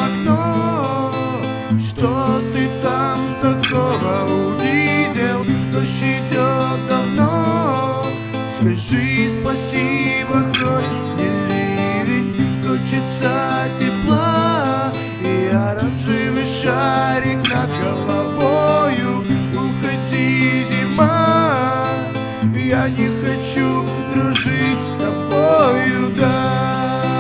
окно. Что ты там такого увидел? Дождь идет давно. Скажи спасибо, хоть не ливень. Хочется тепла и оранжевый шарик над головою. Уходи, зима, я не хочу дружить с тобою, да.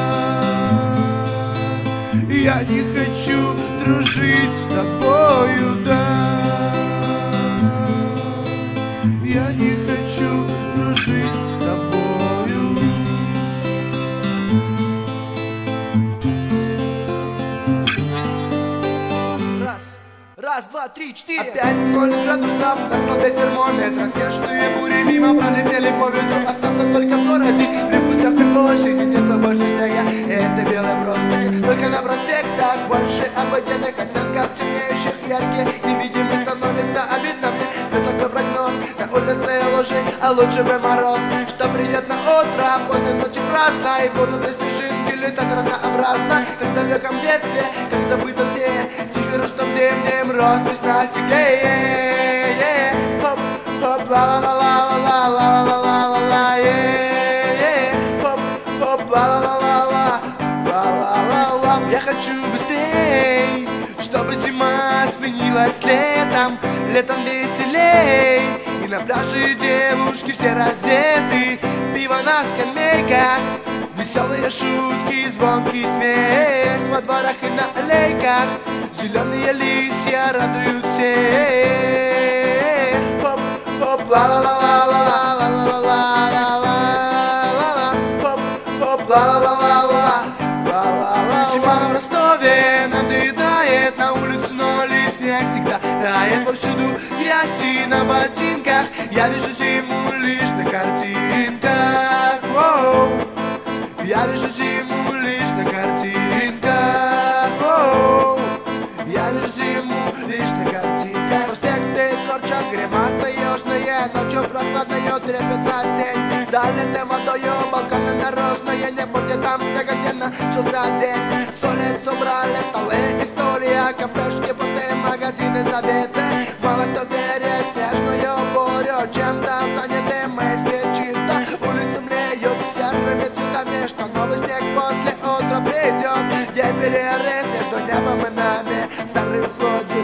Я не хочу дружить с тобою, да. Я не хочу дружить с тобою. Раз, два, три, четыре. Опять 0 градусов на столбе термометра. Снежные бури мимо пролетели по ветру. Остался только в городе, припустя в предположении. Нету больше снега, это белые простыни. Только на проспектах больше обыденных оттенков, темнеющих яркие. Невидимый становится обидно мне. Да такой прогноз, на улице лужи, а лучше бы мороз. Что приятно утро, после ночи праздно. И будут расти шинки, летать разнообразно. Как в далеком детстве, как забыто все. Тихо ростом зимним рост весна сигнее. Хоп, хоп, ла-ла-ла-ла-ла-ла-ла-ла-ла, хоп, хоп, ла-ла-ла-ла-ла, ла-ла-ла-ла. Я хочу быстрей, чтобы зима сменилась летом, летом веселей. И на пляже девушки все раздеты, пиво на скамейках, веселые шутки, звонкий смех. Во дворах и на аллейках зеленые листья радуют всех. Хоп, хоп, ла-ла-ла-ла-ла-ла-ла-ла-ла-ла-ла, хоп, хоп, ла-ла-ла-ла-ла. Зима в Ростове надоедает, на улице ноль и снег всегда тает. Повсюду грязь на ботинках, я вижу зиму лишь на картинках. Воу. Я вижу зиму лишь на картинках. Воу. Я вижу зиму лишь на картинках. Проспекты корчат гримаса южные, ночью прохладною трепется тень. Залитым водою балконы наружные, не будет там снега, где начался день. С улиц убрали столы и стулья, кафешки пустые, магазины забиты. Мало кто верит в снежную бурю, чем-то заняты мысли чисто. Улицы млеют серыми цветами, что новый снег после утра придет. Где перерыв между небом и нами, старый уходит.